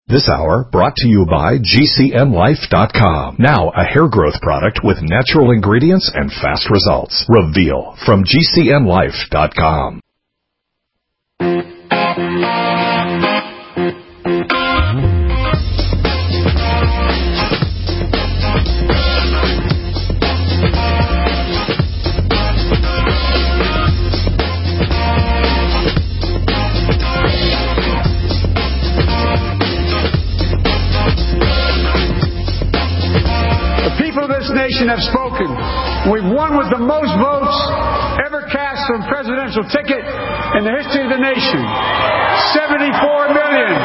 This hour brought to you by GCNlife.com. Now a hair growth product with natural ingredients and fast results. Reveal from GCNlife.com. Nation have spoken. We've won with the most votes ever cast for a presidential ticket in the history of the nation. 74 million.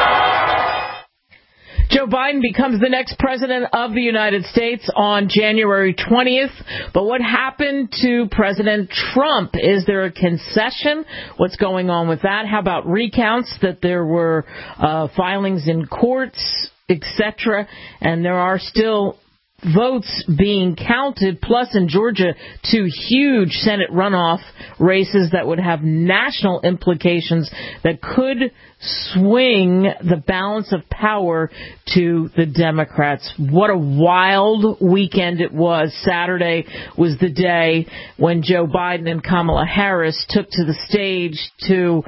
Joe Biden becomes the next president of the United States on January 20th. But what happened to President Trump? Is there a concession? What's going on with that? How about recounts that there were filings in courts, etc.? And there are still votes being counted, plus in Georgia, 2 huge Senate runoff races that would have national implications that could swing the balance of power to the Democrats. What a wild weekend it was. Saturday was the day when Joe Biden and Kamala Harris took to the stage to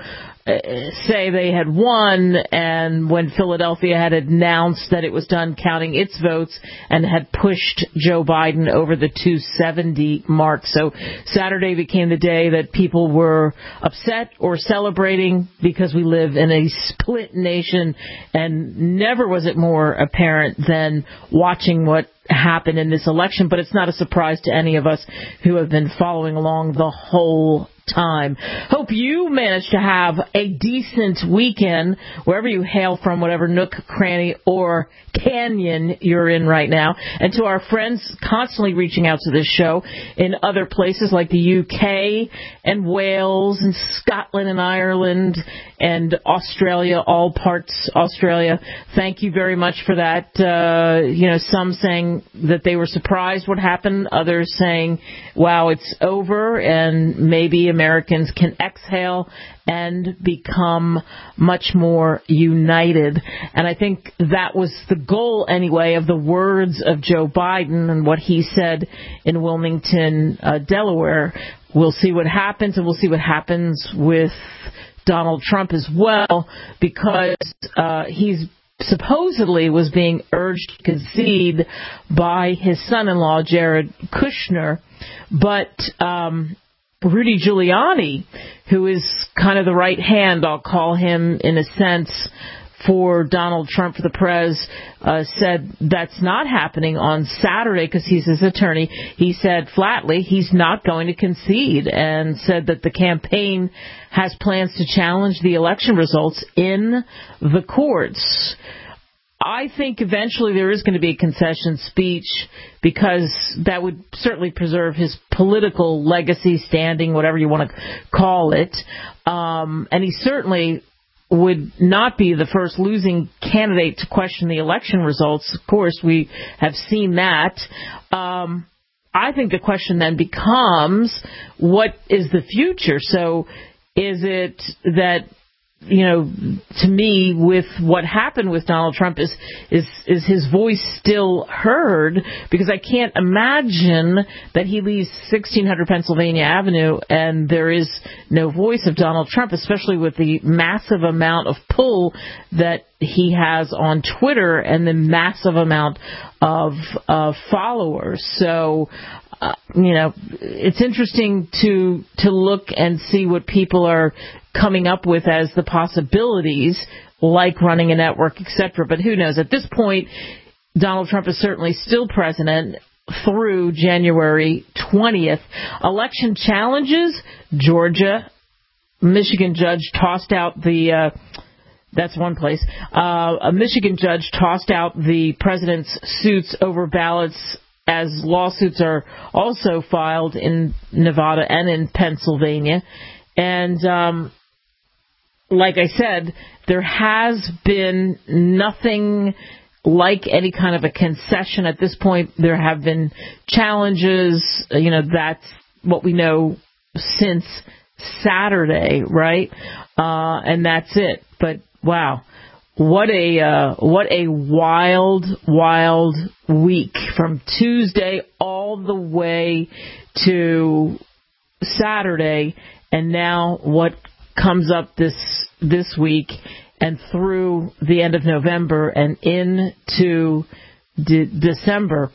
say they had won, and when Philadelphia had announced that it was done counting its votes and had pushed Joe Biden over the 270 mark. So Saturday became the day that people were upset or celebrating because we live in a split nation, and never was it more apparent than watching what happened in this election. But it's not a surprise to any of us who have been following along the whole time. Hope you managed to have a decent weekend wherever you hail from, whatever nook, cranny, or canyon you're in right now. And to our friends constantly reaching out to this show in other places like the UK and Wales and Scotland and Ireland and Australia, all parts Australia. Thank you very much for that. Some saying that they were surprised what happened, others saying, wow, it's over, and maybe Americans can exhale and become much more united. And I think that was the goal, anyway, of the words of Joe Biden and what he said in Wilmington, Delaware. We'll see what happens, and we'll see what happens with Donald Trump as well, because he's supposedly was being urged to concede by his son-in-law, Jared Kushner. But Rudy Giuliani, who is kind of the right hand, I'll call him in a sense, for Donald Trump, for the prez, said that's not happening on Saturday because he's his attorney. He said flatly he's not going to concede, and said that the campaign has plans to challenge the election results in the courts. I think eventually there is going to be a concession speech, because that would certainly preserve his political legacy, standing, whatever you want to call it. And he certainly would not be the first losing candidate to question the election results. Of course, we have seen that. I think the question then becomes, what is the future? So is it that, to me, with what happened with Donald Trump, is his voice still heard? Because I can't imagine that he leaves 1600 Pennsylvania Avenue and there is no voice of Donald Trump, especially with the massive amount of pull that he has on Twitter and the massive amount of followers. So, it's interesting to look and see what people are coming up with as the possibilities, like running a network, etc. But who knows? At this point, Donald Trump is certainly still president through January 20th. Election challenges: Georgia, Michigan judge tossed out the that's one place. A Michigan judge tossed out the president's suits over ballots, as lawsuits are also filed in Nevada and in Pennsylvania. And like I said, there has been nothing like any kind of a concession at this point. There have been challenges. That's what we know since Saturday, right? And that's it. But wow, What a wild, wild week from Tuesday all the way to Saturday, and now what comes up this week and through the end of November and into December.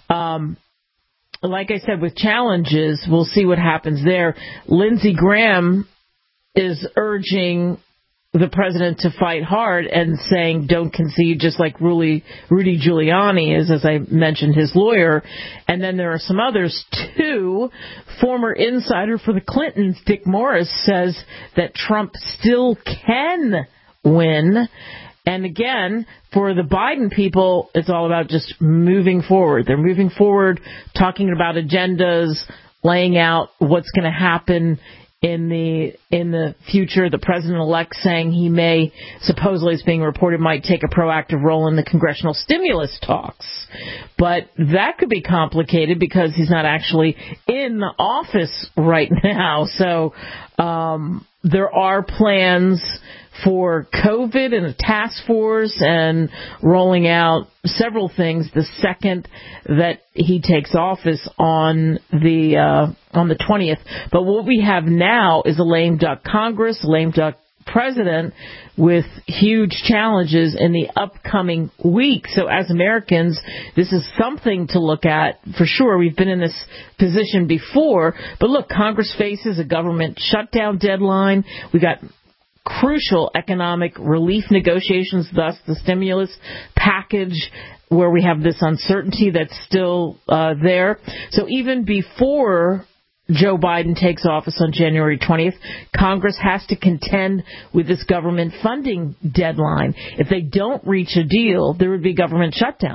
Like I said, with challenges, we'll see what happens there. Lindsey Graham is urging the president to fight hard and saying don't concede, just like Rudy Giuliani is, as I mentioned, his lawyer. And then there are some others, too. Former insider for the Clintons, Dick Morris, says that Trump still can win. And again, for the Biden people, it's all about just moving forward. They're moving forward, talking about agendas, laying out what's going to happen in the future. The president-elect saying he may, supposedly it's being reported, might take a proactive role in the congressional stimulus talks. But that could be complicated because he's not actually in the office right now. So there are plans for COVID and a task force and rolling out several things the second that he takes office on the 20th. But what we have now is a lame duck Congress, lame duck president with huge challenges in the upcoming week. So as Americans, this is something to look at for sure. We've been in this position before. But look, Congress faces a government shutdown deadline. We got crucial economic relief negotiations, thus the stimulus package, where we have this uncertainty that's still there. So even before Joe Biden takes office on January 20th, Congress has to contend with this government funding deadline. If they don't reach a deal, there would be government shutdown.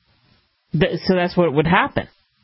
So that's what would happen.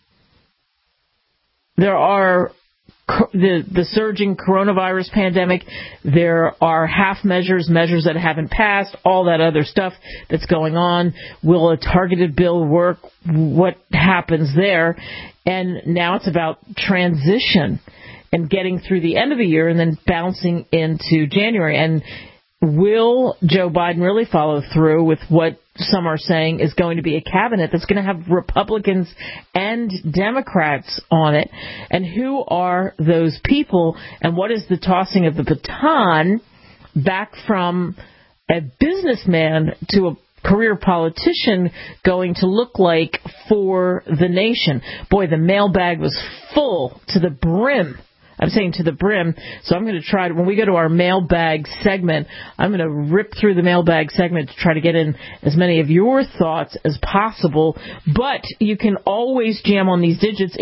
There are the surging coronavirus pandemic. There are half measures that haven't passed, all that other stuff that's going on. Will a targeted bill work? What happens there? And now it's about transition and getting through the end of the year and then bouncing into January. And will Joe Biden really follow through with what some are saying is going to be a cabinet that's going to have Republicans and Democrats on it? And who are those people? And what is the tossing of the baton back from a businessman to a career politician going to look like for the nation? Boy, the mailbag was full to the brim. I'm saying to the brim. So I'm going to try to, when we go to our mailbag segment, I'm going to rip through the mailbag segment to try to get in as many of your thoughts as possible. But you can always jam on these digits,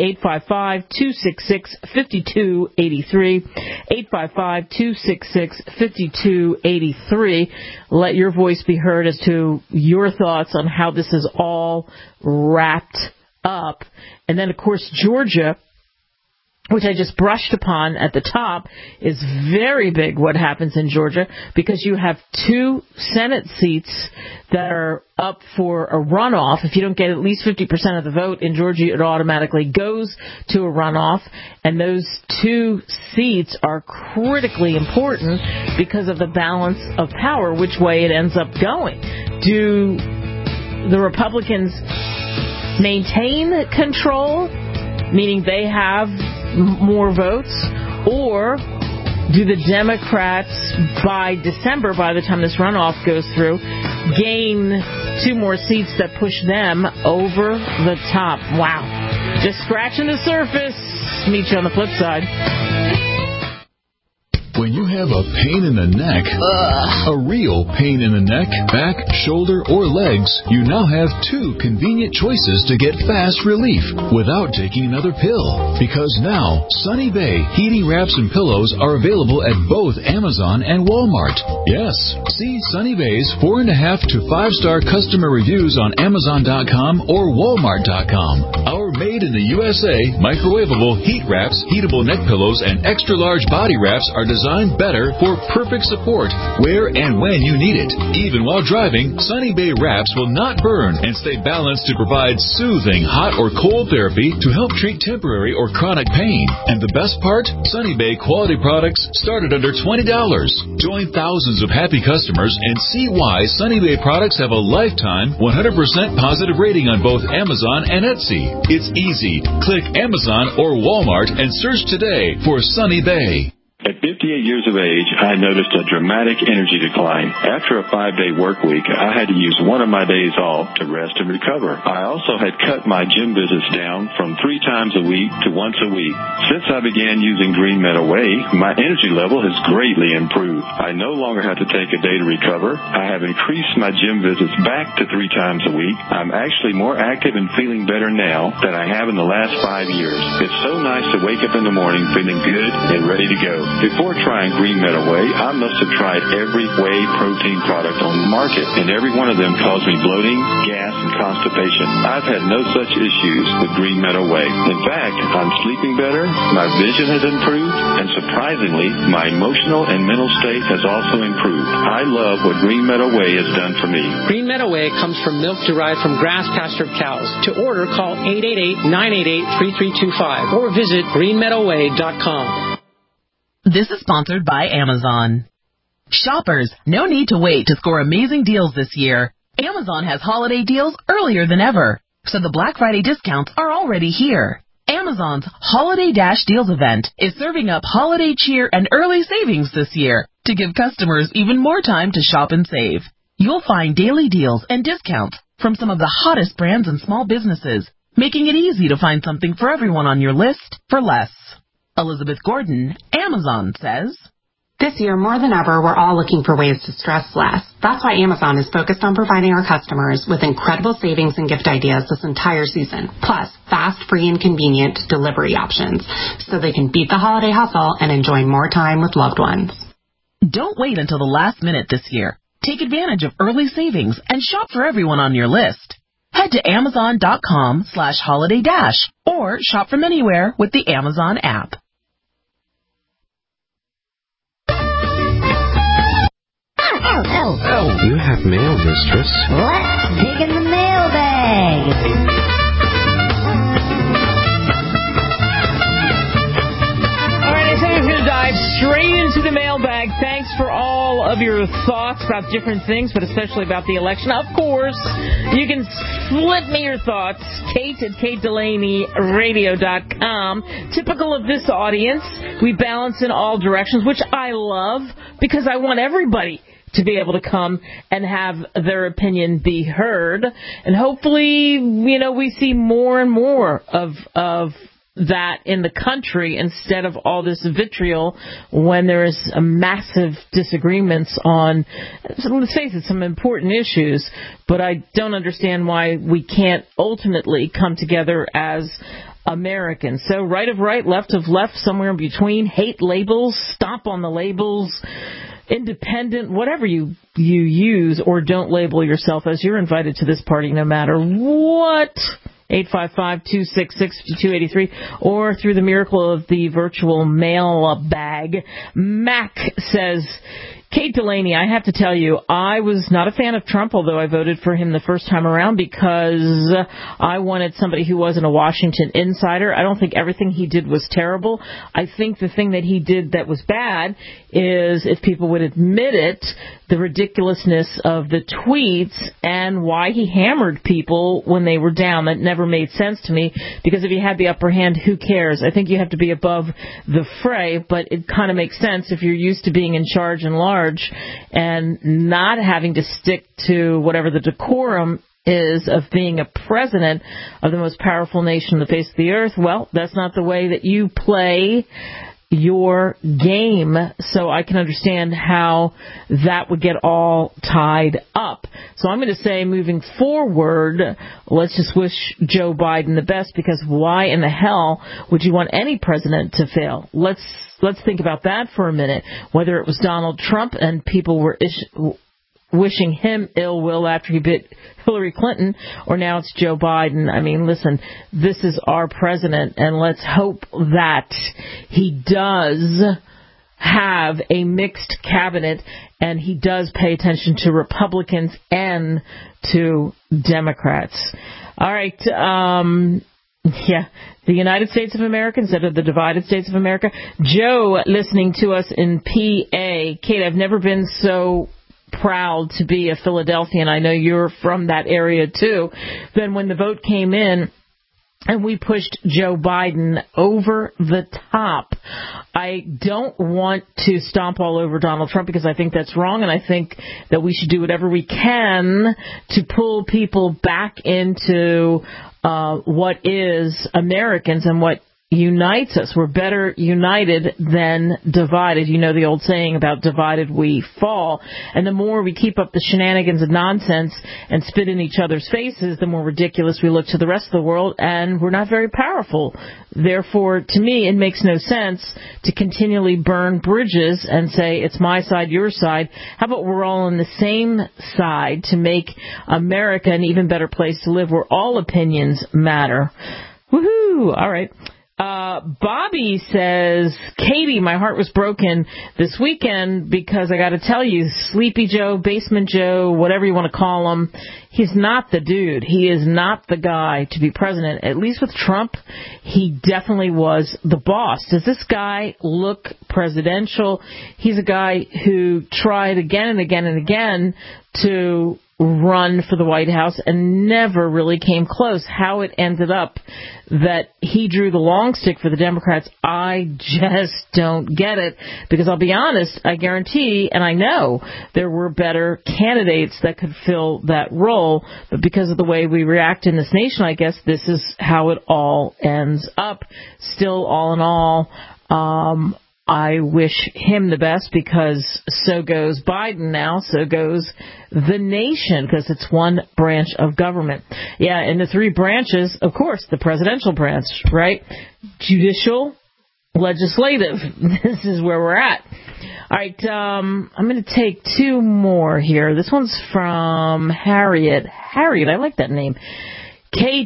855-266-5283, 855-266-5283. Let your voice be heard as to your thoughts on how this is all wrapped up. And then, of course, Georgia, which I just brushed upon at the top, is very big what happens in Georgia, because you have 2 Senate seats that are up for a runoff. If you don't get at least 50% of the vote in Georgia, it automatically goes to a runoff. And those 2 seats are critically important because of the balance of power, which way it ends up going. Do the Republicans maintain control, meaning they have more votes, or do the Democrats by December, by the time this runoff goes through, gain 2 more seats that push them over the top? Wow. Just scratching the surface. Meet you on the flip side. When you have a pain in the neck, a real pain in the neck, back, shoulder, or legs, you now have 2 convenient choices to get fast relief without taking another pill. Because now, Sunny Bay heating wraps and pillows are available at both Amazon and Walmart. Yes, see Sunny Bay's 4.5 to 5-star customer reviews on Amazon.com or Walmart.com. Our made in the USA microwavable heat wraps, heatable neck pillows, and extra large body wraps are designed better for perfect support where and when you need it. Even while driving, Sunny Bay wraps will not burn and stay balanced to provide soothing hot or cold therapy to help treat temporary or chronic pain. And the best part? Sunny Bay quality products start at under $20. Join thousands of happy customers and see why Sunny Bay products have a lifetime 100% positive rating on both Amazon and Etsy. It's easy. Click Amazon or Walmart and search today for Sunny Bay. At 58 years of age, I noticed a dramatic energy decline. After a 5-day work week, I had to use one of my days off to rest and recover. I also had cut my gym visits down from 3 times a week to once a week. Since I began using Green Meadow Whey, my energy level has greatly improved. I no longer have to take a day to recover. I have increased my gym visits back to 3 times a week. I'm actually more active and feeling better now than I have in the last 5 years. It's so nice to wake up in the morning feeling good and ready to go. Before trying Green Meadow Whey, I must have tried every whey protein product on the market, and every one of them caused me bloating, gas, and constipation. I've had no such issues with Green Meadow Whey. In fact, I'm sleeping better, my vision has improved, and surprisingly, my emotional and mental state has also improved. I love what Green Meadow Whey has done for me. Green Meadow Whey comes from milk derived from grass-pastured cows. To order, call 888-988-3325 or visit greenmeadowwhey.com. This is sponsored by Amazon. Shoppers, no need to wait to score amazing deals this year. Amazon has holiday deals earlier than ever, so the Black Friday discounts are already here. Amazon's Holiday Dash Deals event is serving up holiday cheer and early savings this year to give customers even more time to shop and save. You'll find daily deals and discounts from some of the hottest brands and small businesses, making it easy to find something for everyone on your list for less. Elizabeth Gordon, Amazon, says, This year, more than ever, we're all looking for ways to stress less. That's why Amazon is focused on providing our customers with incredible savings and gift ideas this entire season, plus fast, free, and convenient delivery options, so they can beat the holiday hustle and enjoy more time with loved ones. Don't wait until the last minute this year. Take advantage of early savings and shop for everyone on your list. Head to Amazon.com/holiday-dash or shop from anywhere with the Amazon app. Oh, you have mail, mistress. Let's dig in the mailbag. All right, I said I was going to dive straight into the mailbag. Thanks for all of your thoughts about different things, but especially about the election. Of course, you can flip me your thoughts. Kate at KateDelaneyRadio.com. Typical of this audience, we balance in all directions, which I love because I want everybody to be able to come and have their opinion be heard. And hopefully, we see more and more of that in the country instead of all this vitriol when there is a massive disagreements on, let's face it, some important issues. But I don't understand why we can't ultimately come together as Americans. So right of right, left of left, somewhere in between, hate labels, stomp on the labels, independent, whatever you use or don't label yourself as, you're invited to this party no matter what. 855-266-5283 or through the miracle of the virtual mail bag. Mac says, Kate Delaney, I have to tell you, I was not a fan of Trump, although I voted for him the first time around because I wanted somebody who wasn't a Washington insider. I don't think everything he did was terrible. I think the thing that he did that was bad is, if people would admit it, the ridiculousness of the tweets and why he hammered people when they were down. That never made sense to me, because if you had the upper hand, who cares? I think you have to be above the fray, but it kind of makes sense if you're used to being in charge and large and not having to stick to whatever the decorum is of being a president of the most powerful nation on the face of the earth. Well, that's not the way that you play your game, so I can understand how that would get all tied up. So I'm going to say, moving forward, let's just wish Joe Biden the best, because why in the hell would you want any president to fail? Let's think about that for a minute. Whether it was Donald Trump and people were wishing him ill will after he bit Hillary Clinton, or now it's Joe Biden. I mean, listen, this is our president, and let's hope that he does have a mixed cabinet, and he does pay attention to Republicans and to Democrats. All right. The United States of America instead of the divided States of America. Joe, listening to us in PA. Kate, I've never been so proud to be a Philadelphian. I know you're from that area, too. Then when the vote came in, and we pushed Joe Biden over the top. I don't want to stomp all over Donald Trump because I think that's wrong, and I think that we should do whatever we can to pull people back into what is Americans and what unites us. We're better united than divided. You know the old saying about divided we fall. And the more we keep up the shenanigans and nonsense and spit in each other's faces, the more ridiculous we look to the rest of the world, and we're not very powerful. Therefore, to me, it makes no sense to continually burn bridges and say, it's my side, your side. How about we're all on the same side to make America an even better place to live where all opinions matter? Woohoo! All right. Bobby says, Katie, my heart was broken this weekend because I got to tell you, Sleepy Joe, Basement Joe, whatever you want to call him, he's not the dude. He is not the guy to be president. At least with Trump, he definitely was the boss. Does this guy look presidential? He's a guy who tried again and again and again to run for the White House and never really came close. How it ended up that he drew the long stick for the Democrats, I just don't get it. Because I'll be honest, I guarantee and I know there were better candidates that could fill that role. But because of the way we react in this nation, I guess this is how it all ends up. Still, all in all, I wish him the best because so goes Biden now, so goes the nation because it's one branch of government. Yeah, and the three branches, of course, the presidential branch, right? Judicial, legislative. This is where we're at. All right, I'm going to take two more here. This one's from Harriet. Harriet, I like that name. Kate,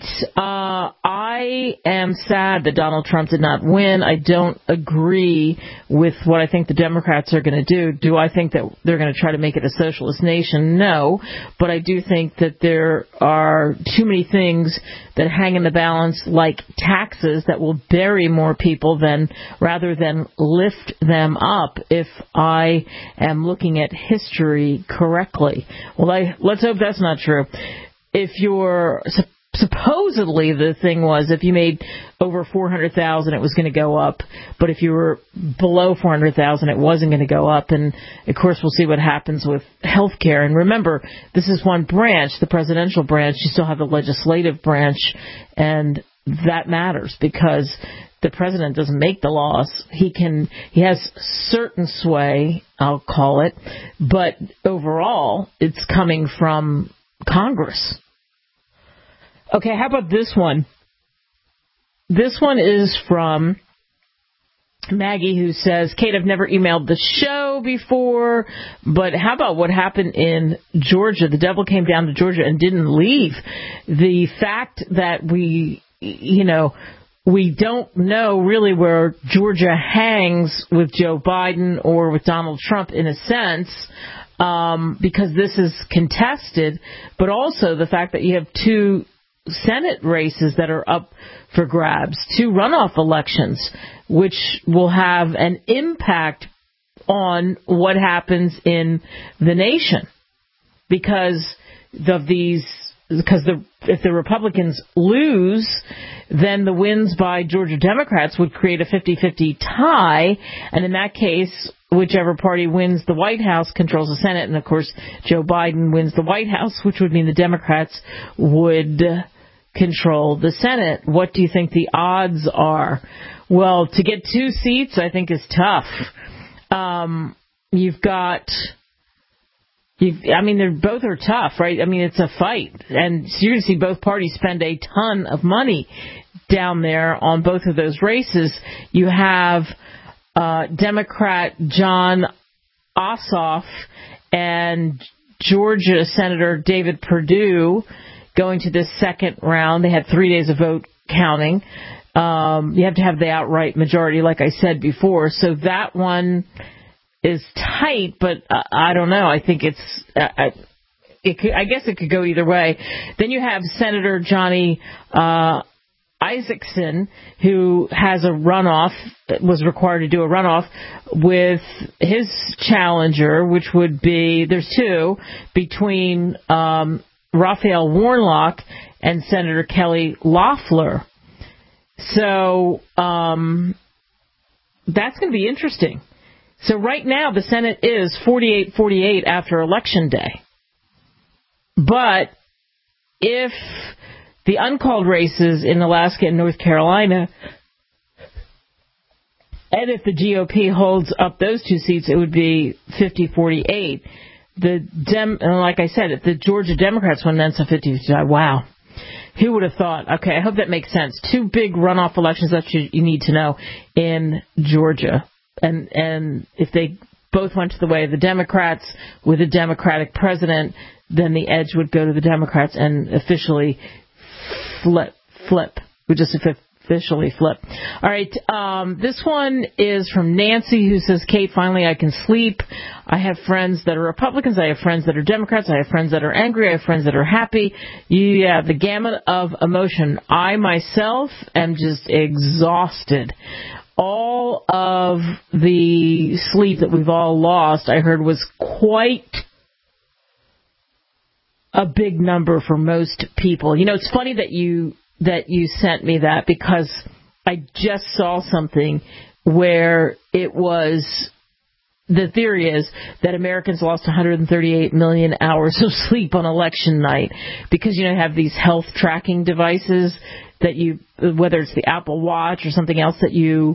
I am sad that Donald Trump did not win. I don't agree with what I think the Democrats are going to do. Do I think that they're going to try to make it a socialist nation? No. But I do think that there are too many things that hang in the balance, like taxes that will bury more people rather than lift them up, if I am looking at history correctly. Well, let's hope that's not true. If you're supposedly the thing was if you made over $400,000, it was going to go up. But if you were below $400,000, it wasn't going to go up. And, of course, we'll see what happens with health care. And remember, this is one branch, the presidential branch. You still have the legislative branch. And that matters because the president doesn't make the laws. He has certain sway, I'll call it. But overall, it's coming from Congress. Okay, how about this one? This one is from Maggie, who says, Kate, I've never emailed the show before, but how about what happened in Georgia? The devil came down to Georgia and didn't leave. The fact that we don't know really where Georgia hangs with Joe Biden or with Donald Trump in a sense, because this is contested, but also the fact that you have two Senate races that are up for grabs, two runoff elections, which will have an impact on what happens in the nation because if the Republicans lose, then the wins by Georgia Democrats would create a 50-50 tie, and in that case, whichever party wins the White House controls the Senate, and of course Joe Biden wins the White House, which would mean the Democrats would control the Senate. What do you think the odds are? Well, to get two seats, I think is tough. Both are tough, right? I mean, it's a fight. And so you're going to see both parties spend a ton of money down there on both of those races. You have Democrat Jon Ossoff and Georgia Senator David Perdue going to this second round. They had 3 days of vote counting. You have to have the outright majority, like I said before. So that one is tight, but I don't know. I think I guess it could go either way. Then you have Senator Johnny Isaacson, who has a runoff, was required to do a runoff with his challenger, which would be, there's two, between Raphael Warnock and Senator Kelly Loeffler. So that's going to be interesting. So right now the Senate is 48-48 after Election Day. But if the uncalled races in Alaska and North Carolina, and if the GOP holds up those two seats, it would be 50-48. And like I said, if the Georgia Democrats win, then it's a 50-50. Wow. Who would have thought? Okay, I hope that makes sense. Two big runoff elections that you need to know in Georgia. And if they both went to the way of the Democrats with a Democratic president, then the edge would go to the Democrats and officially flip. We just officially flip. All right, this one is from Nancy, who says, Kate, finally I can sleep. I have friends that are Republicans. I have friends that are Democrats. I have friends that are angry. I have friends that are happy. Yeah, the gamut of emotion. I myself am just exhausted. All of the sleep that we've all lost, I heard, was quite a big number for most people. You know, it's funny that you sent me that, because I just saw something where it was, the theory is that Americans lost 138 million hours of sleep on election night because, you know, you have these health tracking devices that you, whether it's the Apple Watch or something else that you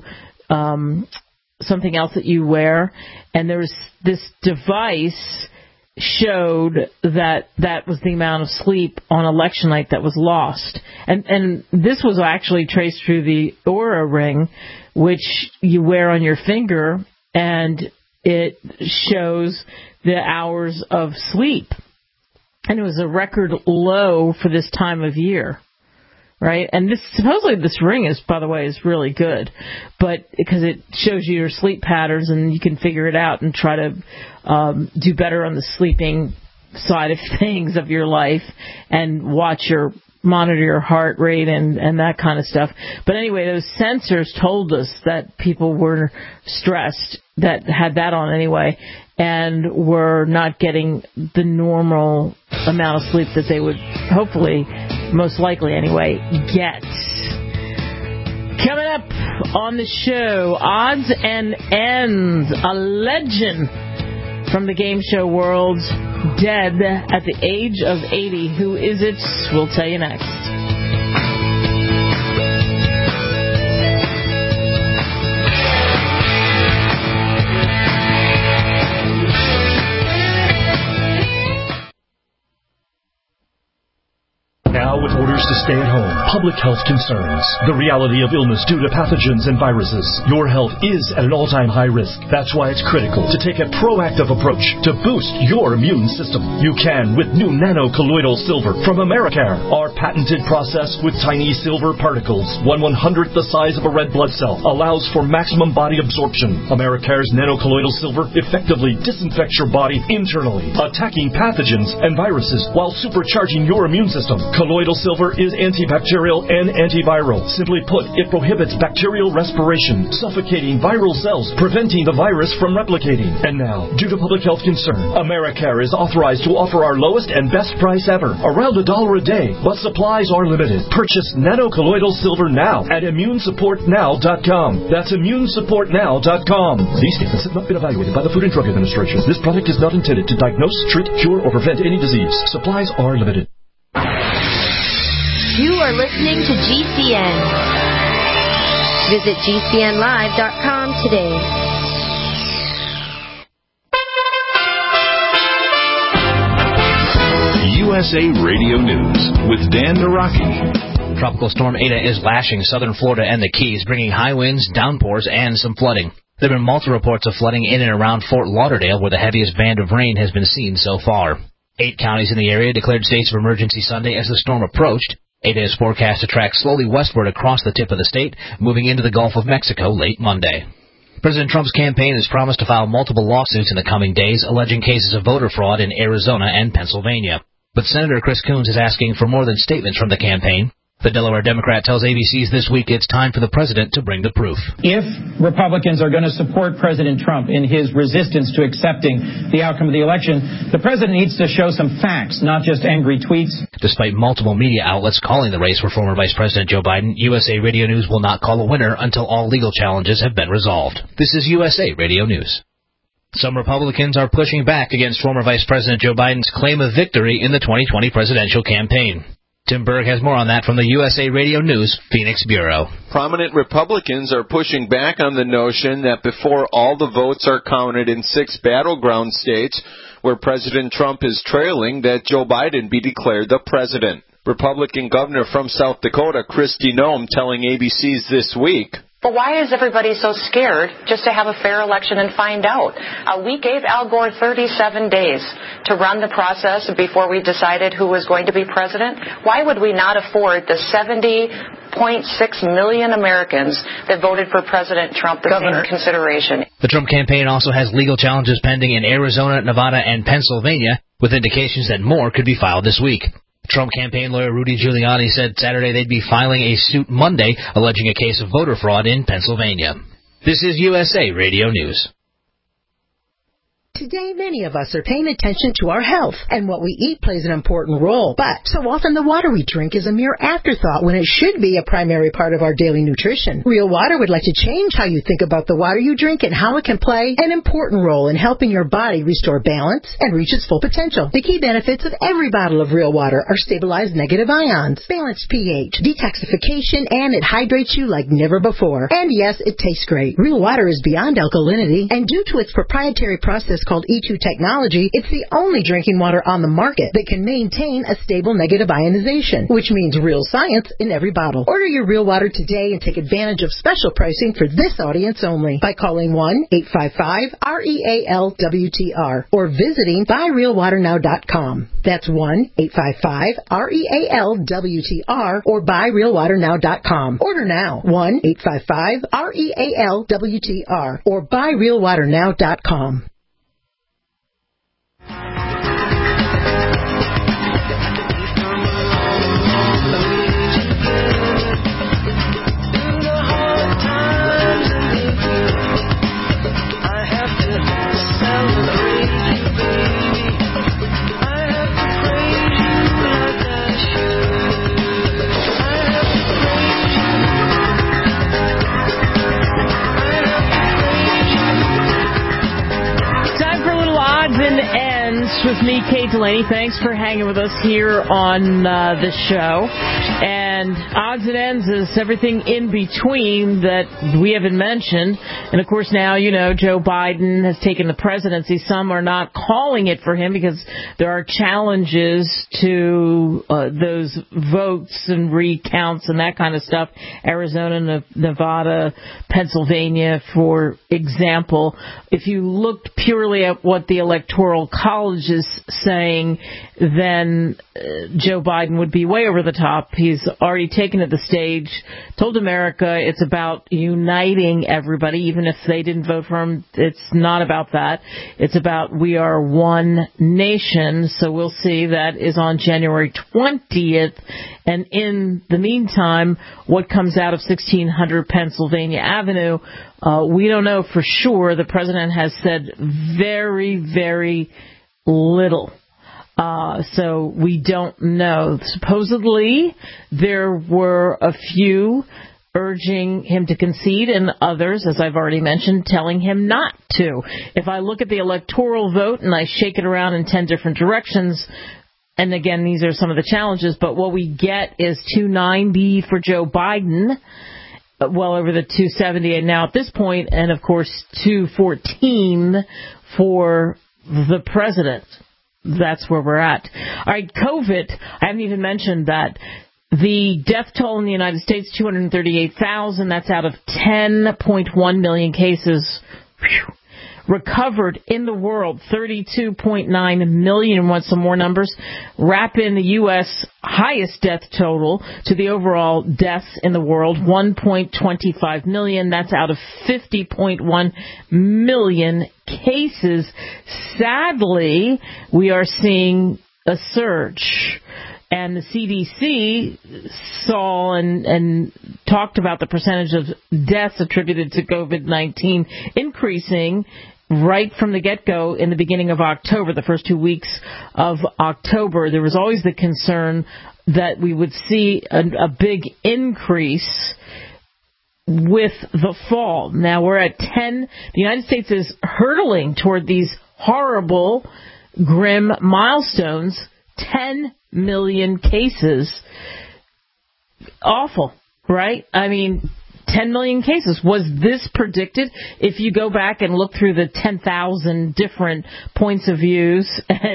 wear, and there's this device showed that was the amount of sleep on election night that was lost. And this was actually traced through the Oura Ring, which you wear on your finger, and it shows the hours of sleep. And it was a record low for this time of year. Right? And supposedly this ring is, by the way, is really good, but because it shows you your sleep patterns and you can figure it out and try to do better on the sleeping side of things of your life and monitor your heart rate and that kind of stuff. But anyway, those sensors told us that people were stressed, that had that on anyway, and were not getting the normal amount of sleep that they would hopefully, most likely anyway, get. Coming up on the show, Odds and Ends, a legend from the game show world, dead at the age of 80. Who is it? We'll tell you next. Now, with orders to stay at home, public health concerns, the reality of illness due to pathogens and viruses, your health is at an all-time high risk. That's why it's critical to take a proactive approach to boost your immune system. You can with new nano-colloidal silver from Americare. Our patented process with tiny silver particles, 1/100th the size of a red blood cell, allows for maximum body absorption. Americare's nano-colloidal silver effectively disinfects your body internally, attacking pathogens and viruses while supercharging your immune system. Colloidal silver is antibacterial and antiviral. Simply put, it prohibits bacterial respiration, suffocating viral cells, preventing the virus from replicating. And now, due to public health concern, Americare is authorized to offer our lowest and best price ever, around $1 a day, but supplies are limited. Purchase nano-colloidal silver now at immunesupportnow.com. That's immunesupportnow.com. These statements have not been evaluated by the Food and Drug Administration. This product is not intended to diagnose, treat, cure, or prevent any disease. Supplies are limited. You are listening to GCN. Visit GCNlive.com today. USA Radio News with Dan Naraki. Tropical Storm Eta is lashing southern Florida and the Keys, bringing high winds, downpours, and some flooding. There have been multiple reports of flooding in and around Fort Lauderdale, where the heaviest band of rain has been seen so far. 8 counties in the area declared states of emergency Sunday as the storm approached. Eta is forecast to track slowly westward across the tip of the state, moving into the Gulf of Mexico late Monday. President Trump's campaign has promised to file multiple lawsuits in the coming days, alleging cases of voter fraud in Arizona and Pennsylvania. But Senator Chris Coons is asking for more than statements from the campaign. The Delaware Democrat tells ABC's This Week it's time for the president to bring the proof. If Republicans are going to support President Trump in his resistance to accepting the outcome of the election, the president needs to show some facts, not just angry tweets. Despite multiple media outlets calling the race for former Vice President Joe Biden, USA Radio News will not call a winner until all legal challenges have been resolved. This is USA Radio News. Some Republicans are pushing back against former Vice President Joe Biden's claim of victory in the 2020 presidential campaign. Tim Berg has more on that from the USA Radio News Phoenix Bureau. Prominent Republicans are pushing back on the notion that before all the votes are counted in 6 battleground states where President Trump is trailing, that Joe Biden be declared the president. Republican Governor from South Dakota, Kristi Noem, telling ABC's This Week, but why is everybody so scared just to have a fair election and find out? We gave Al Gore 37 days to run the process before we decided who was going to be president. Why would we not afford the 70.6 million Americans that voted for President Trump the same consideration? The Trump campaign also has legal challenges pending in Arizona, Nevada, and Pennsylvania, with indications that more could be filed this week. Trump campaign lawyer Rudy Giuliani said Saturday they'd be filing a suit Monday alleging a case of voter fraud in Pennsylvania. This is USA Radio News. Today, many of us are paying attention to our health, and what we eat plays an important role. But so often the water we drink is a mere afterthought when it should be a primary part of our daily nutrition. Real Water would like to change how you think about the water you drink and how it can play an important role in helping your body restore balance and reach its full potential. The key benefits of every bottle of Real Water are stabilized negative ions, balanced pH, detoxification, and it hydrates you like never before. And yes, it tastes great. Real Water is beyond alkalinity, and due to its proprietary process called E2 technology, it's the only drinking water on the market that can maintain a stable negative ionization, which means real science in every bottle. Order your Real Water today and take advantage of special pricing for this audience only by calling 1-855-REAL-WTR or visiting buyrealwaternow.com. That's 1-855-REAL-WTR or buyrealwaternow.com. Order now. 1-855-REAL-WTR or buyrealwaternow.com. With me, Kate Delaney. Thanks for hanging with us here on the show. And odds and ends is everything in between that we haven't mentioned. And, of course, now, you know, Joe Biden has taken the presidency. Some are not calling it for him because there are challenges to those votes and recounts and that kind of stuff. Arizona, Nevada, Pennsylvania, for example. If you looked purely at what the Electoral College is saying, then Joe Biden would be way over the top. He's already taken to the stage, told America it's about uniting everybody, even if they didn't vote for him. It's not about that. It's about we are one nation. So we'll see. That is on January 20th. And in the meantime, what comes out of 1600 Pennsylvania Avenue, we don't know for sure. The president has said very, very little. So we don't know. Supposedly, there were a few urging him to concede and others, as I've already mentioned, telling him not to. If I look at the electoral vote and I shake it around in 10 different directions, and again, these are some of the challenges, but what we get is 290 for Joe Biden, well over the 270 and now at this point, and of course 214 for the president. That's where we're at. All right, COVID, I haven't even mentioned that. The death toll in the United States, 238,000. That's out of 10.1 million cases. Whew. recovered in the world, 32.9 million. Want some more numbers? Wrap in the U.S. highest death total to the overall deaths in the world, 1.25 million. That's out of 50.1 million cases. Sadly, we are seeing a surge. And the CDC saw and talked about the percentage of deaths attributed to COVID-19 increasing right from the get-go in the beginning of October, the first 2 weeks of October. There was always the concern that we would see a big increase with the fall. Now we're at 10. The United States is hurtling toward these horrible, grim milestones. 10 million cases. Awful, right? I mean, 10 million cases. Was this predicted? If you go back and look through the 10,000 different points of views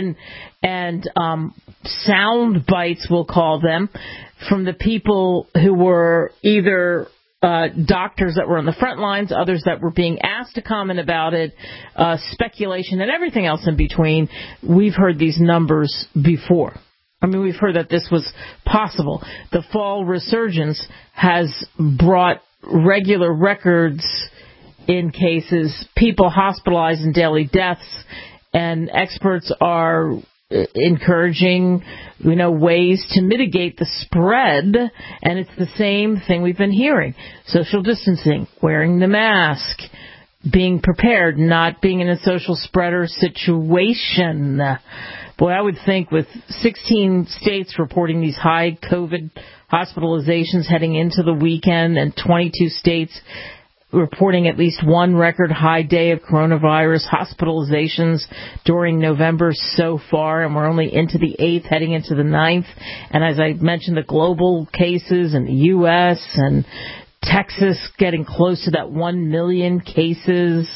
and sound bites, we'll call them, from the people who were either doctors that were on the front lines, others that were being asked to comment about it, speculation, and everything else in between. We've heard these numbers before. I mean, we've heard that this was possible. The fall resurgence has brought regular records in cases, people hospitalized and daily deaths, and experts are encouraging, ways to mitigate the spread, and it's the same thing we've been hearing. Social distancing, wearing the mask, being prepared, not being in a social spreader situation. Boy, I would think with 16 states reporting these high COVID hospitalizations heading into the weekend and 22 states reporting at least one record high day of coronavirus hospitalizations during November so far, and we're only into the 8th, heading into the 9th. And as I mentioned, the global cases in the U.S. and Texas getting close to that 1 million cases,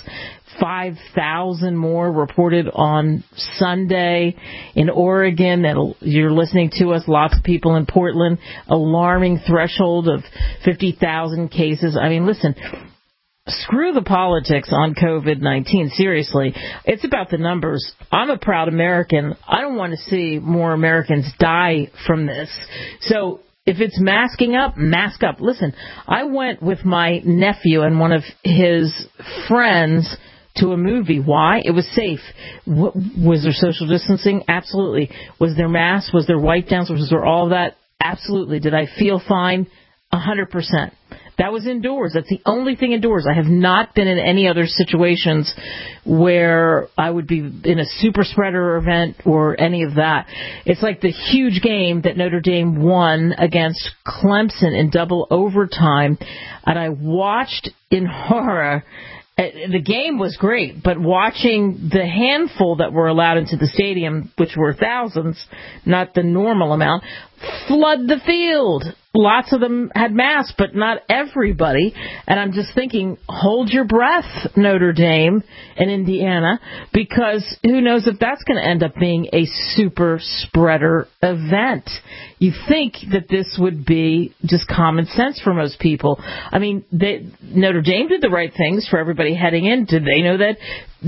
5,000 more reported on Sunday. In Oregon, and you're listening to us, lots of people in Portland, alarming threshold of 50,000 cases. I mean, listen, screw the politics on COVID-19. Seriously, it's about the numbers. I'm a proud American. I don't want to see more Americans die from this. So if it's masking up, mask up. Listen, I went with my nephew and one of his friends to a movie. Why? It was safe. Was there social distancing? Absolutely. Was there masks? Was there wipe downs? Was there all of that? Absolutely. Did I feel fine? 100%. That was indoors. That's the only thing indoors. I have not been in any other situations where I would be in a super spreader event or any of that. It's like the huge game that Notre Dame won against Clemson in double overtime, and I watched in horror. The game was great, but watching the handful that were allowed into the stadium, which were thousands, not the normal amount, flood the field. Lots of them had masks, but not everybody. And I'm just thinking, hold your breath, Notre Dame and Indiana, because who knows if that's going to end up being a super spreader event. You think that this would be just common sense for most people. I mean, Notre Dame did the right things for everybody heading in. Did they know that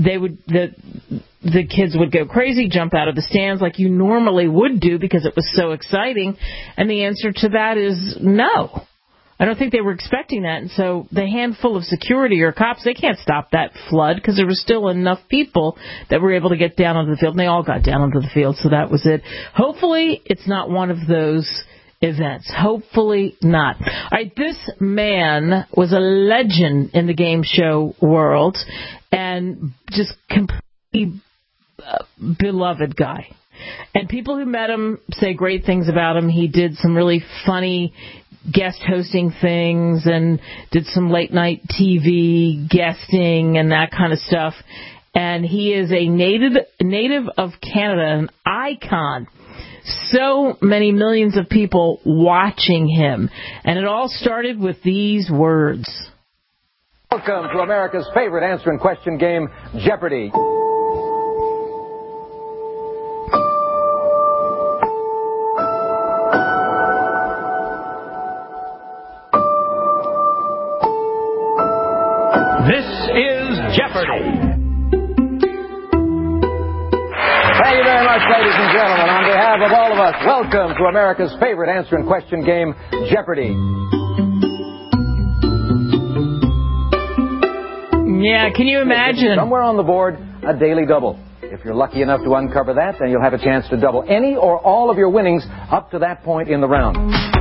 the kids would go crazy, jump out of the stands like you normally would do because it was so exciting? And the answer to that is no. I don't think they were expecting that. And so the handful of security or cops, they can't stop that flood because there were still enough people that were able to get down onto the field. And they all got down onto the field, so that was it. Hopefully it's not one of those events. Hopefully not. All right, this man was a legend in the game show world and just completely beloved guy. And people who met him say great things about him. He did some really funny guest hosting things and did some late night TV guesting and that kind of stuff. And he is a native of Canada, an icon. So many millions of people watching him. And it all started with these words. Welcome to America's favorite answering question game, Jeopardy! This is Jeopardy! Yes, welcome to America's favorite answering question game, Jeopardy! Yeah, can you imagine? Somewhere on the board, a daily double. If you're lucky enough to uncover that, then you'll have a chance to double any or all of your winnings up to that point in the round.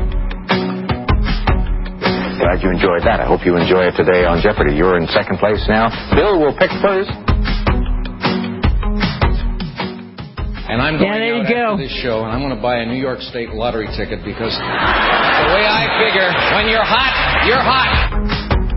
Glad you enjoyed that. I hope you enjoy it today on Jeopardy! You're in second place now. Bill will pick first. And I'm going out after this show, and I'm going to buy a New York State lottery ticket because the way I figure, when you're hot, you're hot.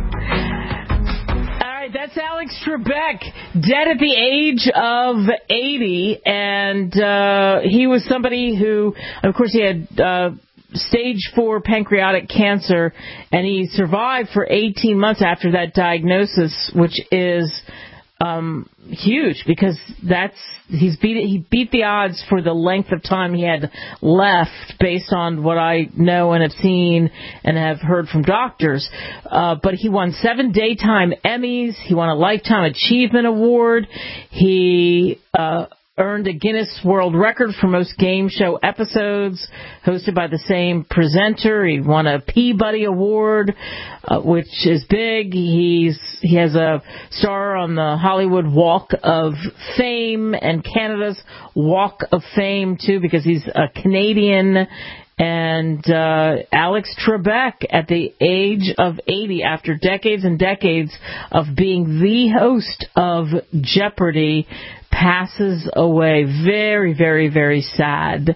That's Alex Trebek, dead at the age of 80, and he was somebody who, of course, he had stage 4 pancreatic cancer, and he survived for 18 months after that diagnosis, which is huge because he beat the odds for the length of time he had left based on what I know and have seen and have heard from doctors. But he won 7 daytime Emmys. He won a Lifetime Achievement Award. He earned a Guinness World Record for most game show episodes hosted by the same presenter. He won a Peabody Award, which is big. He has a star on the Hollywood Walk of Fame and Canada's Walk of Fame, too, because he's a Canadian. And Alex Trebek, at the age of 80, after decades and decades of being the host of Jeopardy, passes away. Very, very, very sad.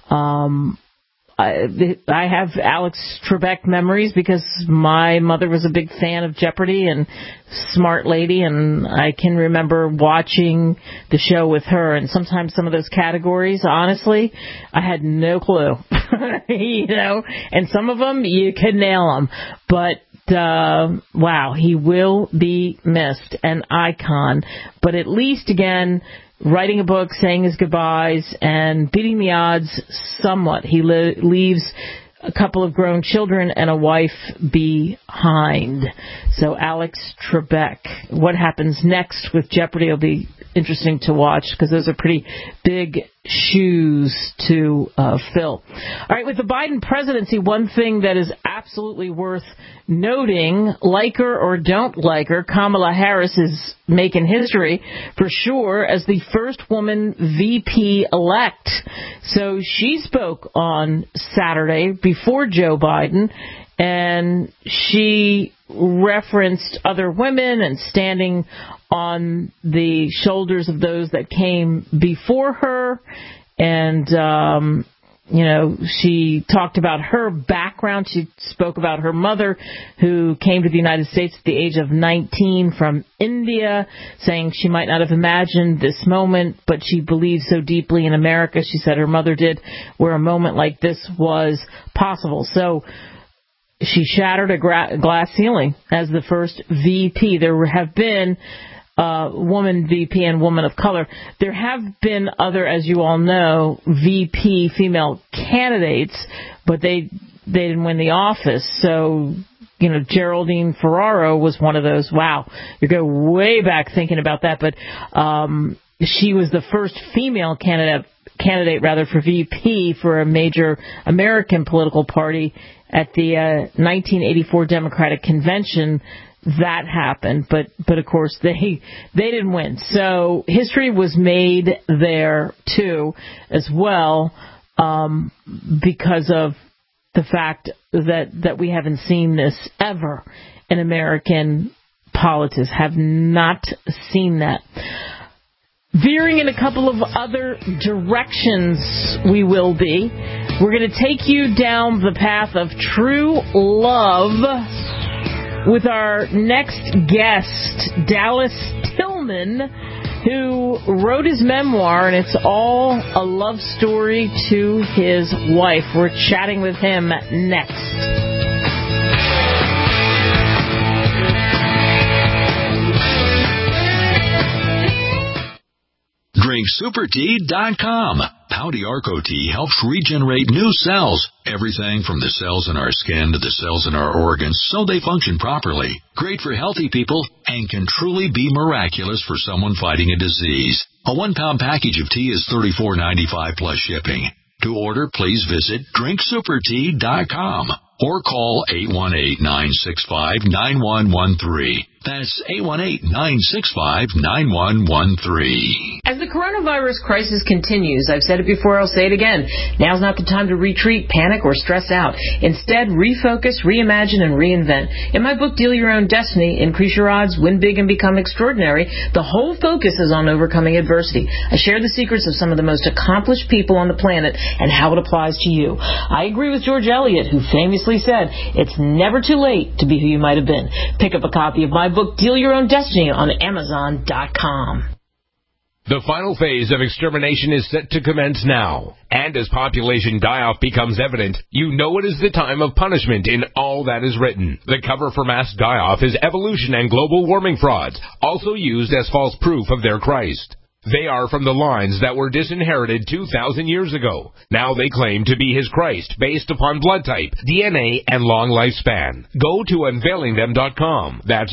I have Alex Trebek memories because my mother was a big fan of Jeopardy and smart lady, and I can remember watching the show with her. And sometimes some of those categories, honestly, I had no clue. And some of them you could nail them. But wow, he will be missed, an icon. But at least, again, writing a book, saying his goodbyes, and beating the odds somewhat. He leaves a couple of grown children and a wife behind. So Alex Trebek. What happens next with Jeopardy will be interesting to watch because those are pretty big shoes to fill. All right, with the Biden presidency, one thing that is absolutely worth noting, like her or don't like her, Kamala Harris is making history for sure as the first woman VP-elect. So she spoke on Saturday before Joe Biden, and she referenced other women and standing on the shoulders of those that came before her. And, she talked about her background. She spoke about her mother, who came to the United States at the age of 19 from India, saying she might not have imagined this moment, but she believes so deeply in America, she said her mother did, where a moment like this was possible. So she shattered a glass ceiling as the first VP. There have been woman VP and woman of color. There have been other, as you all know, VP female candidates, but they didn't win the office. So, Geraldine Ferraro was one of those. Wow, you go way back thinking about that, but she was the first female candidate for VP for a major American political party at the 1984 Democratic Convention. That happened, but of course they didn't win. So history was made there too, as well, because of the fact that we haven't seen this ever in American politics. Have not seen that. Veering in a couple of other directions, we will be. We're going to take you down the path of true love with our next guest, Dallas Tillman, who wrote his memoir, and it's all a love story to his wife. We're chatting with him next. DrinkSuperTea.com. Pouty Arco Tea helps regenerate new cells. Everything from the cells in our skin to the cells in our organs so they function properly. Great for healthy people and can truly be miraculous for someone fighting a disease. A 1-pound package of tea is $34.95 plus shipping. To order, please visit drinksupertea.com or call 818-965-9113. That's 818-965-9113. As the coronavirus crisis continues, I've said it before, I'll say it again, now's not the time to retreat, panic, or stress out. Instead, refocus, reimagine, and reinvent. In my book, Deal Your Own Destiny, Increase Your Odds, Win Big, and Become Extraordinary, the whole focus is on overcoming adversity. I share the secrets of some of the most accomplished people on the planet and how it applies to you. I agree with George Eliot, who famously said, it's never too late to be who you might have been. Pick up a copy of my book, Deal Your Own Destiny, on Amazon.com. The final phase of extermination is set to commence now. And as population die-off becomes evident, you know it is the time of punishment in all that is written. The cover for mass die-off is evolution and global warming frauds, also used as false proof of their Christ. They are from the lines that were disinherited 2,000 years ago. Now they claim to be his Christ, based upon blood type, DNA, and long lifespan. Go to unveilingthem.com. That's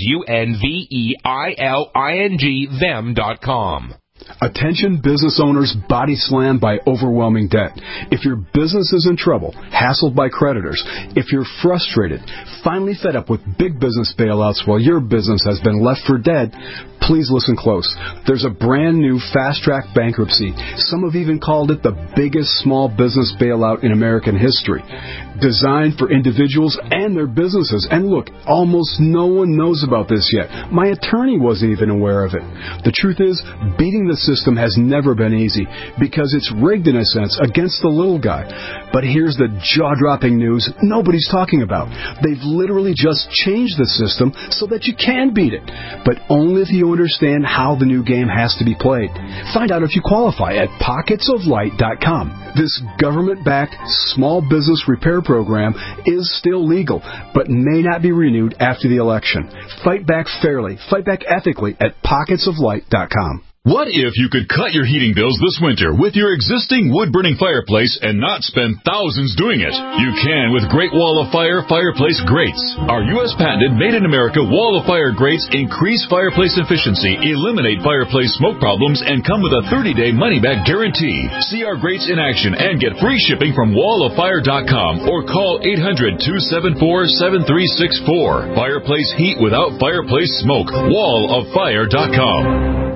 UNVEILING them.com. Attention business owners body slammed by overwhelming debt. If your business is in trouble, hassled by creditors, if you're frustrated, finally fed up with big business bailouts while your business has been left for dead, please listen close. There's a brand new fast-track bankruptcy. Some have even called it the biggest small business bailout in American history. Designed for individuals and their businesses. And look, almost no one knows about this yet. My attorney wasn't even aware of it. The truth is, beating the system has never been easy because it's rigged in a sense against the little guy. But here's the jaw-dropping news nobody's talking about. They've literally just changed the system so that you can beat it. But only if you understand how the new game has to be played. Find out if you qualify at pocketsoflight.com. This government-backed small business repair program is still legal, but may not be renewed after the election. Fight back fairly, fight back ethically at pocketsoflight.com. What if you could cut your heating bills this winter with your existing wood-burning fireplace and not spend thousands doing it? You can with Great Wall of Fire fireplace grates. Our U.S. patented made-in-America Wall of Fire grates increase fireplace efficiency, eliminate fireplace smoke problems, and come with a 30-day money-back guarantee. See our grates in action and get free shipping from walloffire.com or call 800-274-7364. Fireplace heat without fireplace smoke. walloffire.com.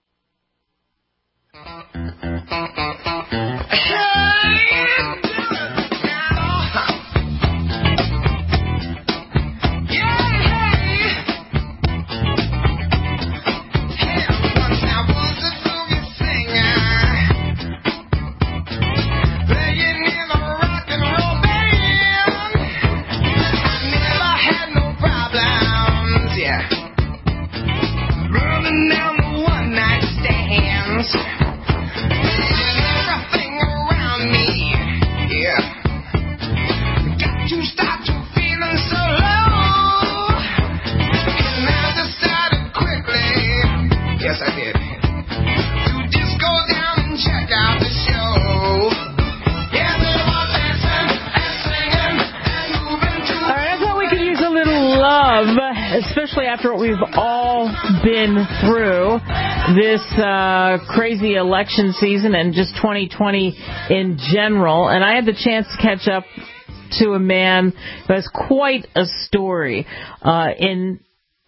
Especially after what we've all been through this crazy election season and just 2020 in general. And I had the chance to catch up to a man who has quite a story. In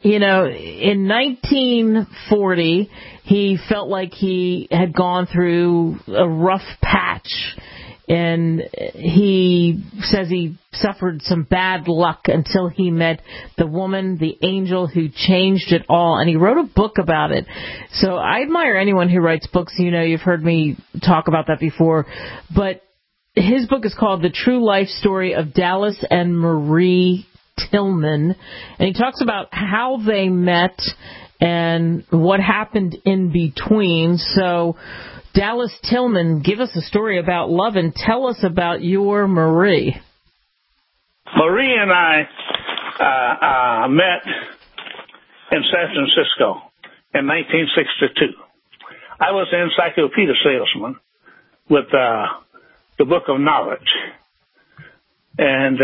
1940, he felt like he had gone through a rough patch. And he says he suffered some bad luck until he met the woman, the angel who changed it all. And he wrote a book about it. So I admire anyone who writes books. You know, you've heard me talk about that before. But his book is called The True Life Story of Dallas and Marie Tillman. And he talks about how they met and what happened in between. So Dallas Tillman, give us a story about love and tell us about your Marie. Marie and I met in San Francisco in 1962. I was an encyclopedia salesman with the Book of Knowledge. And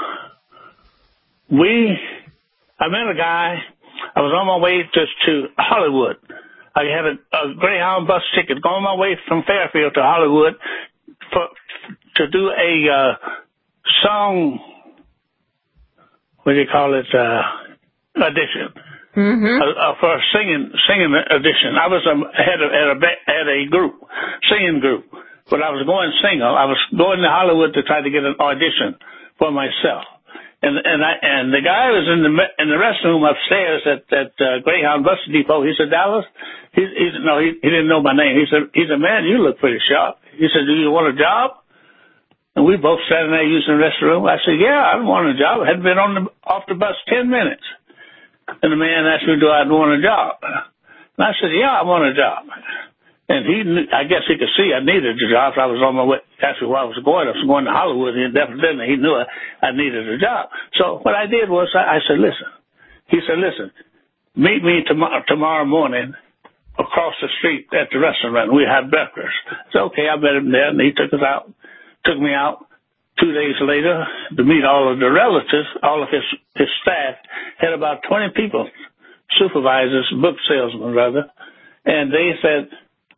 I met a guy. I was on my way to Hollywood. I had a Greyhound bus ticket going my way from Fairfield to Hollywood for to do a song, what do you call it, audition. For a singing audition. I was had a group, singing group, but I was going single. I was going to Hollywood to try to get an audition for myself. And the guy was in the restroom upstairs at Greyhound Bus Depot. He said, Dallas, he didn't know my name. He said, man, you look pretty sharp. He said, do you want a job? And we both sat in there using the restroom. I said, yeah, I want a job. I hadn't been off the bus 10 minutes. And the man asked me, do I want a job? And I said, yeah, I want a job. And I guess he could see I needed a job. So I was on my way. That's where I was going. I was going to Hollywood. And definitely he knew I needed a job. So what I did was I said, listen. He said, listen, meet me tomorrow morning across the street at the restaurant. We had breakfast. So, okay, I met him there, and he took me out 2 days later to meet all of the relatives, all of his staff. Had about 20 people, supervisors, book salesmen rather, and they said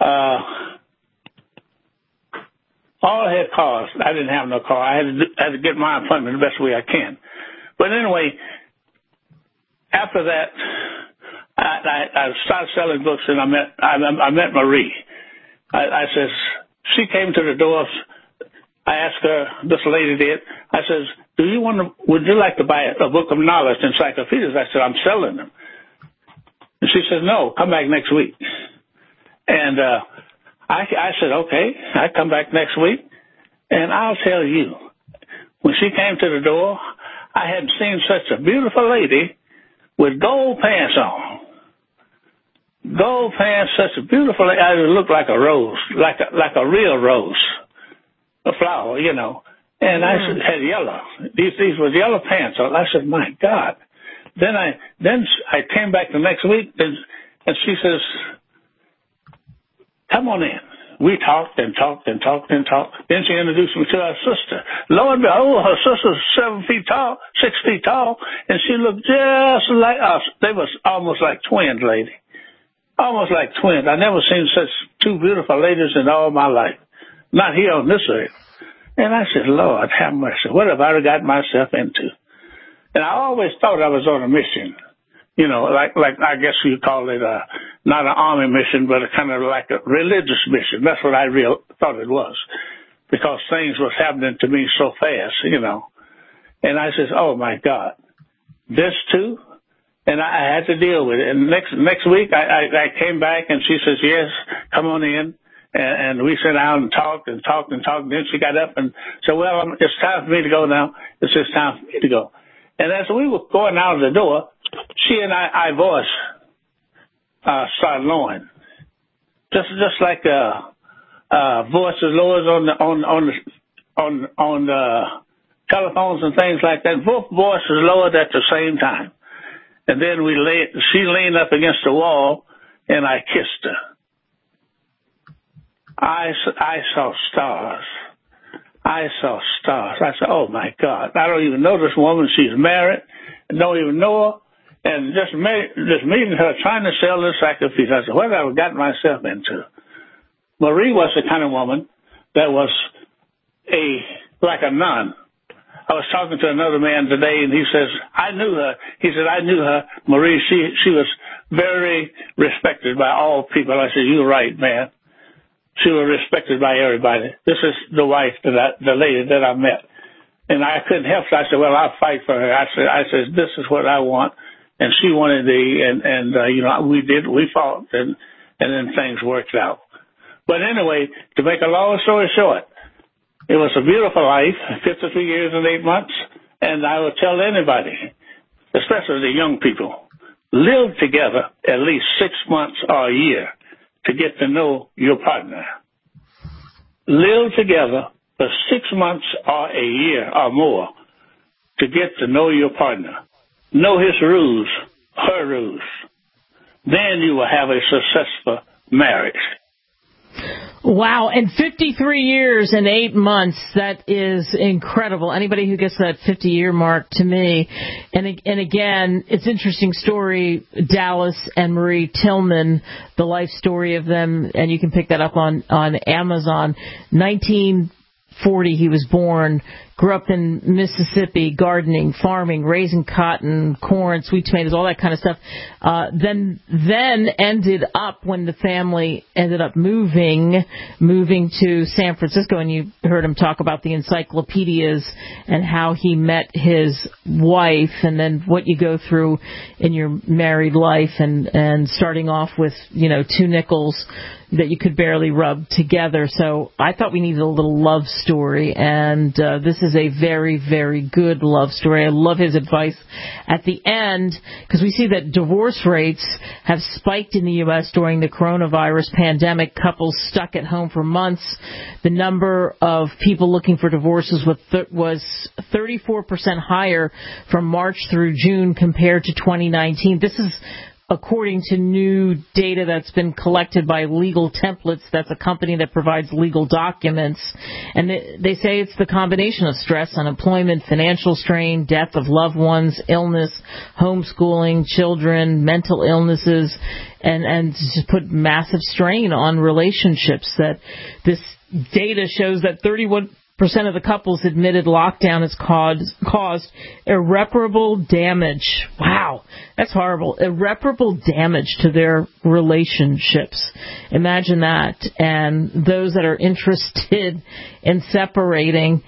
all had cars. I didn't have no car. I had to get my appointment the best way I can. But anyway, after that, I started selling books, and I met Marie. I says, she came to the door. I asked her, this lady did, I says, would you like to buy a book of knowledge, encyclopedias? I said, I'm selling them. And she said, no, come back next week. And I said, okay, I come back next week. And I'll tell you, when she came to the door, I hadn't seen such a beautiful lady with gold pants on. Gold pants, such a beautiful lady. I looked like a rose, like a real rose. A flower, you know. And I had yellow. These were yellow pants. I said, my God. Then I came back the next week, and she says, come on in. We talked and talked and talked and talked. Then she introduced me to her sister. Lo and behold, her sister was 7 feet tall, 6 feet tall, and she looked just like us. They was almost like twins, lady. Almost like twins. I never seen such two beautiful ladies in all my life. Not here on this earth. And I said, Lord, have mercy. What have I got myself into? And I always thought I was on a mission. You know, like I guess you call it not an army mission, but a kind of like a religious mission. That's what I thought it was. Because things was happening to me so fast, you know. And I said, oh, my God. This too? And I had to deal with it. And next week I came back, and she says, yes, come on in. And we sat down and talked and talked and talked. And then she got up and said, well, it's time for me to go now. It's just time for me to go. And as we were going out of the door, she and I voice started lowering. Just like voices lowers on the telephones and things like that. Both voices lowered at the same time. And then she leaned up against the wall, and I kissed her. I saw stars. I saw stars. I said, oh, my God. I don't even know this woman. She's married. I don't even know her. And just meeting her, trying to sell this encyclopedia, I said, what have I gotten myself into? Marie was the kind of woman that was like a nun. I was talking to another man today, and he says, I knew her. He said, I knew her. Marie, she was very respected by all people. I said, you're right, man. She was respected by everybody. This is the wife, the lady that I met. And I couldn't help it. I said, well, I'll fight for her. I said, this is what I want. And she wanted we fought, and then things worked out. But anyway, to make a long story short, it was a beautiful life, 53 years and 8 months. And I would tell anybody, especially the young people, live together at least 6 months or a year to get to know your partner. Live together for 6 months or a year or more to get to know your partner. Know his rules, her rules. Then you will have a successful marriage. Wow, and 53 years and 8 months, that is incredible. Anybody who gets that 50-year mark, to me, and again, it's an interesting story, Dallas and Marie Tillman, the life story of them, and you can pick that up on Amazon. 19 40 he was born, grew up in Mississippi, gardening, farming, raising cotton, corn, sweet tomatoes, all that kind of stuff. Then ended up, when the family ended up moving to San Francisco, and you heard him talk about the encyclopedias and how he met his wife, and then what you go through in your married life, and starting off with, two nickels that you could barely rub together. So I thought we needed a little love story, and this is a very, very good love story. I love his advice at the end, because we see that divorce rates have spiked in the U.S. during the coronavirus pandemic. Couples stuck at home for months. The number of people looking for divorces was 34% higher from March through June compared to 2019. This is according to new data that's been collected by Legal Templates. That's a company that provides legal documents. And they say it's the combination of stress, unemployment, financial strain, death of loved ones, illness, homeschooling, children, mental illnesses, and just put massive strain on relationships. That this data shows that 31% of the couples admitted lockdown has caused irreparable damage. Wow, that's horrible. Irreparable damage to their relationships. Imagine that. And those that are interested in separating,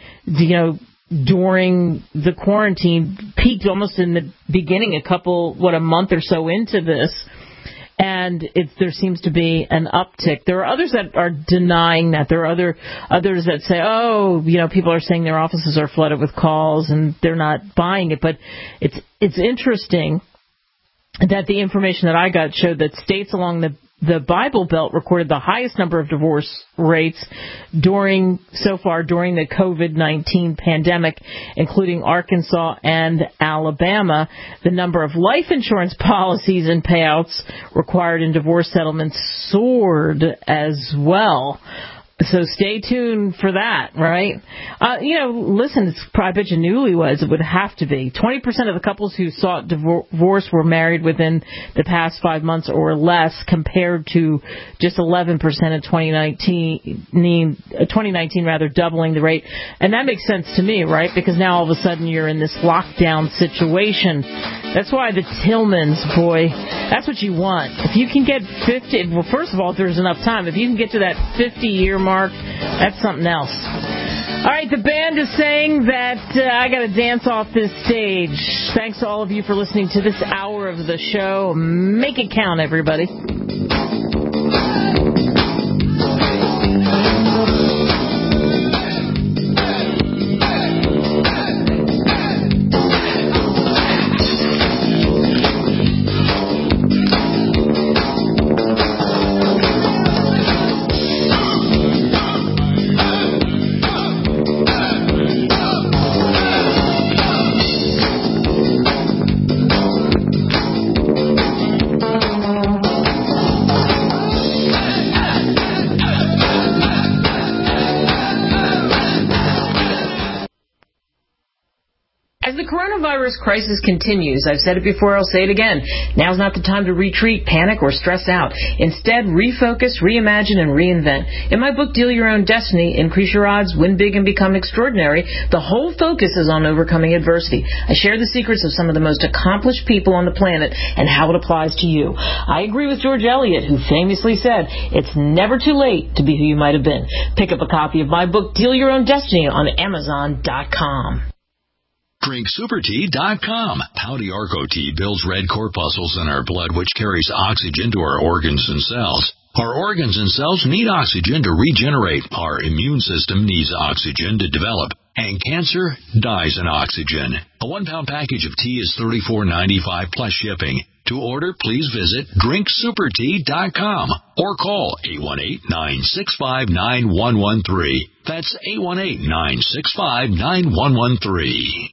during the quarantine, peaked almost in the beginning, a month or so into this. And there seems to be an uptick. There are others that are denying that. There are others that say, people are saying their offices are flooded with calls and they're not buying it. But it's interesting that the information that I got showed that states along the Bible Belt recorded the highest number of divorce rates during the COVID-19 pandemic, including Arkansas and Alabama. The number of life insurance policies and payouts required in divorce settlements soared as well. So stay tuned for that, right? Listen, I bet you newlyweds, it would have to be. 20% of the couples who sought divorce were married within the past 5 months or less, compared to just 11% in 2019, doubling the rate. And that makes sense to me, right? Because now all of a sudden you're in this lockdown situation. That's why the Tillmans, boy, that's what you want. If you can get 50, well, first of all, if there's enough time, if you can get to that 50-year mark, that's something else. All right, the band is saying that I got to dance off this stage. Thanks to all of you for listening to this hour of the show. Make it count, everybody. Coronavirus crisis continues. I've said it before, I'll say it again. Now's not the time to retreat, panic, or stress out. Instead, refocus, reimagine, and reinvent. In my book, Deal Your Own Destiny, Increase Your Odds, Win Big, and Become Extraordinary, the whole focus is on overcoming adversity. I share the secrets of some of the most accomplished people on the planet and how it applies to you. I agree with George Eliot, who famously said, it's never too late to be who you might have been. Pick up a copy of my book, Deal Your Own Destiny, on Amazon.com. DrinkSuperTea.com. Pouty Arco Tea builds red corpuscles in our blood, which carries oxygen to our organs and cells. Our organs and cells need oxygen to regenerate. Our immune system needs oxygen to develop. And cancer dies in oxygen. A 1-pound package of tea is $34.95 plus shipping. To order, please visit DrinkSuperTea.com or call 818-965-9113. That's 818-965-9113.